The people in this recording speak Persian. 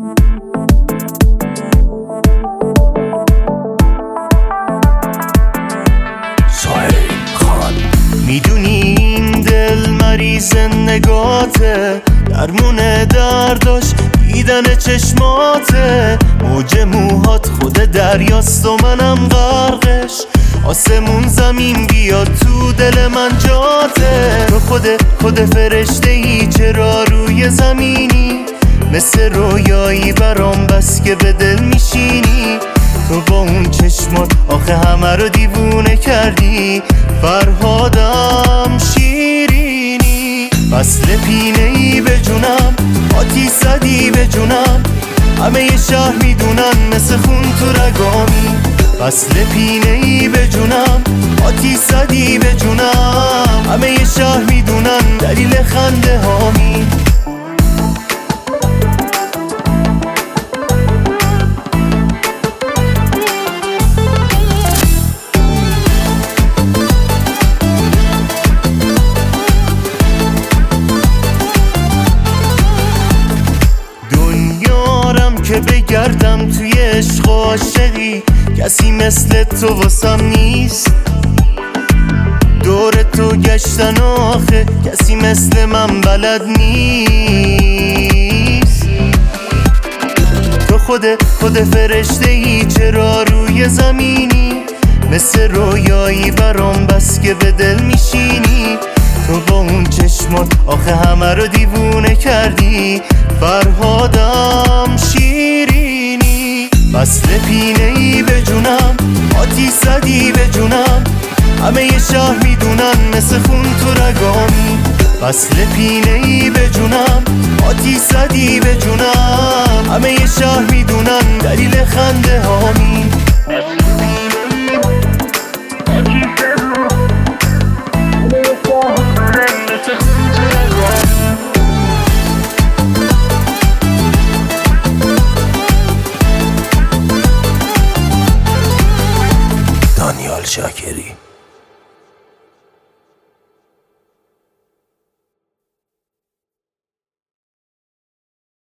میدونی این دل مریض نگاته، درمون درداش دیدن چشماته. موج موهات خود دریاست و منم غرقش، آسمون زمین بیاد تو دل من جاته. تو خود فرشته ای، چرا روی زمینی؟ مثل رویایی برام بس که به دل میشینی. تو با اون چشمات آخه همه رو دیوونه کردی. فرهادم شیرینی، فصل پینه ای به جونم، آتیش زدی به جونم. همه ی شهر میدونن مثل خون تو رگامی. فصل پینه ای به جونم، آتیش زدی به جونم. همه ی شهر میدونن دلیل خنده هامی. که بگردم توی عشق و عاشقی، کسی مثل تو واسم نیست. دور تو گشتن آخه کسی مثل من بلد نیست. تو خود فرشته ای، چرا روی زمینی؟ مثل رویایی برام بس که به دل میشینی. تو با اون چشمات آخه همه رو دیوونه کردی. فرهادم شیرینی، فصل پینه ای به جونم، آتیش زدی به جونم. همه ی شهر میدونن مثل خون تو رگامی. فصل پینه ای به جونم، آتیش زدی به جونم. همه ی شهر میدونن دلیل خنده هامی. دانیال شاکری.